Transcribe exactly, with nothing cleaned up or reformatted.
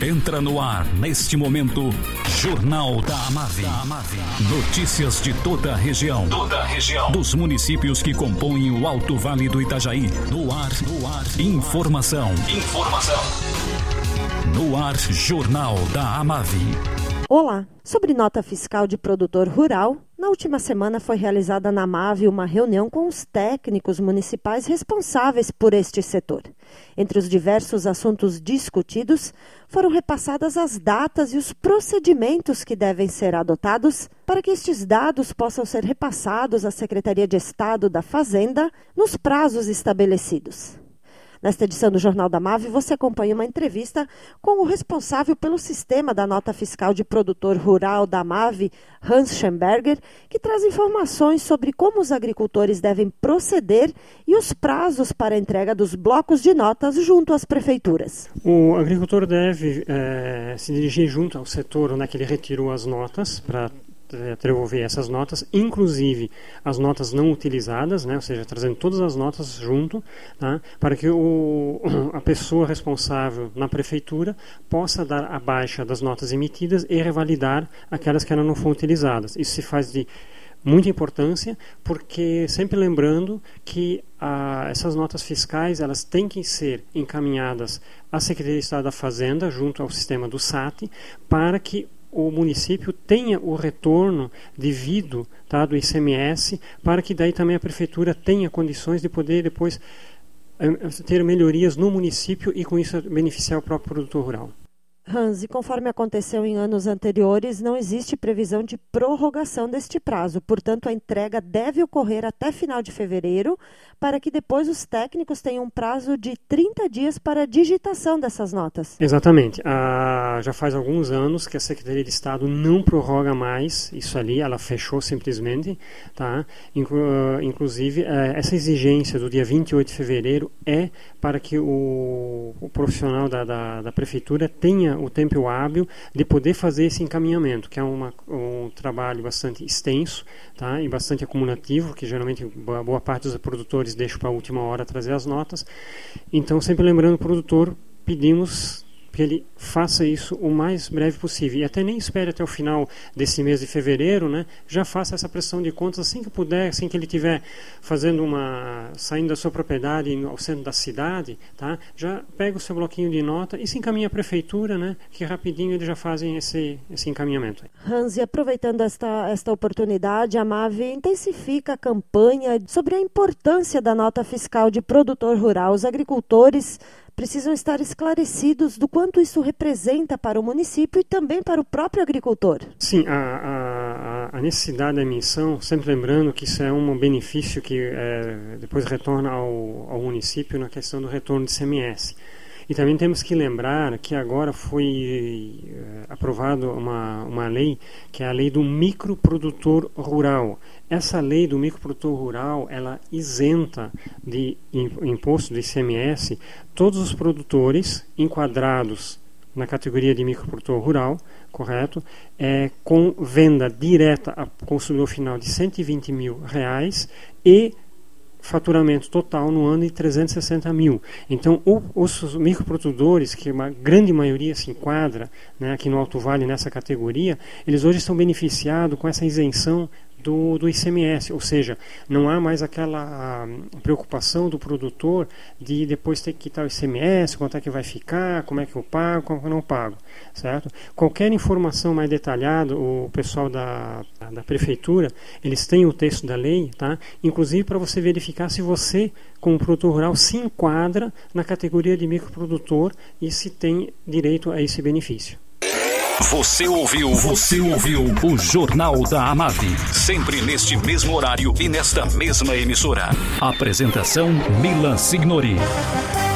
Entra no ar, neste momento, Jornal da Amave. Notícias de toda a região. Toda a região. Dos municípios que compõem o Alto Vale do Itajaí. No ar, no ar. Informação. Informação. No ar, Jornal da Amave. Olá, sobre nota fiscal de produtor rural, na última semana foi realizada na Amave uma reunião com os técnicos municipais responsáveis por este setor. Entre os diversos assuntos discutidos, foram repassadas as datas e os procedimentos que devem ser adotados para que estes dados possam ser repassados à Secretaria de Estado da Fazenda nos prazos estabelecidos. Nesta edição do Jornal da Amave, você acompanha uma entrevista com o responsável pelo sistema da nota fiscal de produtor rural da Amave, Hans Schemberger, que traz informações sobre como os agricultores devem proceder e os prazos para a entrega dos blocos de notas junto às prefeituras. O agricultor deve é, se dirigir junto ao setor onde é que ele retirou as notas para devolver essas notas, inclusive as notas não utilizadas, né, ou seja, trazendo todas as notas junto, tá, para que o, a pessoa responsável na prefeitura possa dar a baixa das notas emitidas e revalidar aquelas que ainda não foram utilizadas. Isso se faz de muita importância, porque sempre lembrando que ah, essas notas fiscais elas têm que ser encaminhadas à Secretaria de Estado da Fazenda, junto ao sistema do S A T, para que o município tenha o retorno devido, tá, do I C M S, para que daí também a prefeitura tenha condições de poder depois ter melhorias no município e com isso beneficiar o próprio produtor rural. Hans, e conforme aconteceu em anos anteriores, não existe previsão de prorrogação deste prazo. Portanto, a entrega deve ocorrer até final de fevereiro, para que depois os técnicos tenham um prazo de trinta dias para a digitação dessas notas. Exatamente. Ah, já faz alguns anos que a Secretaria de Estado não prorroga mais isso ali, ela fechou simplesmente. Tá? Inclu- inclusive, eh, essa exigência do dia vinte e oito de fevereiro é para que o, o profissional da, da, da prefeitura tenha o tempo hábil de poder fazer esse encaminhamento, que é uma, um trabalho bastante extenso, tá, e bastante acumulativo, que geralmente boa, boa parte dos produtores deixam para a última hora trazer as notas. Então, sempre lembrando o produtor, pedimos que ele faça isso o mais breve possível. E até nem espere até o final desse mês de fevereiro, né? Já faça essa prestação de contas assim que puder, assim que ele estiver fazendo uma, saindo da sua propriedade ao centro da cidade, tá? Já pega o seu bloquinho de nota e se encaminha à prefeitura, né? Que rapidinho eles já fazem esse, esse encaminhamento. Hans, e aproveitando esta, esta oportunidade, a Amave intensifica a campanha sobre a importância da nota fiscal de produtor rural. Os agricultores precisam estar esclarecidos do quanto isso representa para o município e também para o próprio agricultor. Sim, a, a, a necessidade da emissão, sempre lembrando que isso é um benefício que é, depois retorna ao, ao município na questão do retorno de I C M S. E também temos que lembrar que agora foi é, aprovada uma, uma lei, que é a lei do microprodutor rural. Essa lei do microprodutor rural, ela isenta de imposto do I C M S todos os produtores enquadrados na categoria de microprodutor rural, correto? É, com venda direta ao consumidor final de cento e vinte mil reais e faturamento total no ano de trezentos e sessenta mil. Então, o, os microprodutores, que uma grande maioria se enquadra, né, aqui no Alto Vale nessa categoria, eles hoje estão beneficiados com essa isenção Do, do I C M S, ou seja, não há mais aquela preocupação do produtor de depois ter que quitar o I C M S, quanto é que vai ficar, como é que eu pago, como é que eu não pago, certo? Qualquer informação mais detalhada, o pessoal da, da prefeitura, eles têm o texto da lei, tá? Inclusive para você verificar se você, como produtor rural, se enquadra na categoria de microprodutor e se tem direito a esse benefício. Você ouviu, você ouviu o Jornal da Amave, sempre neste mesmo horário e nesta mesma emissora. Apresentação Milan Signori.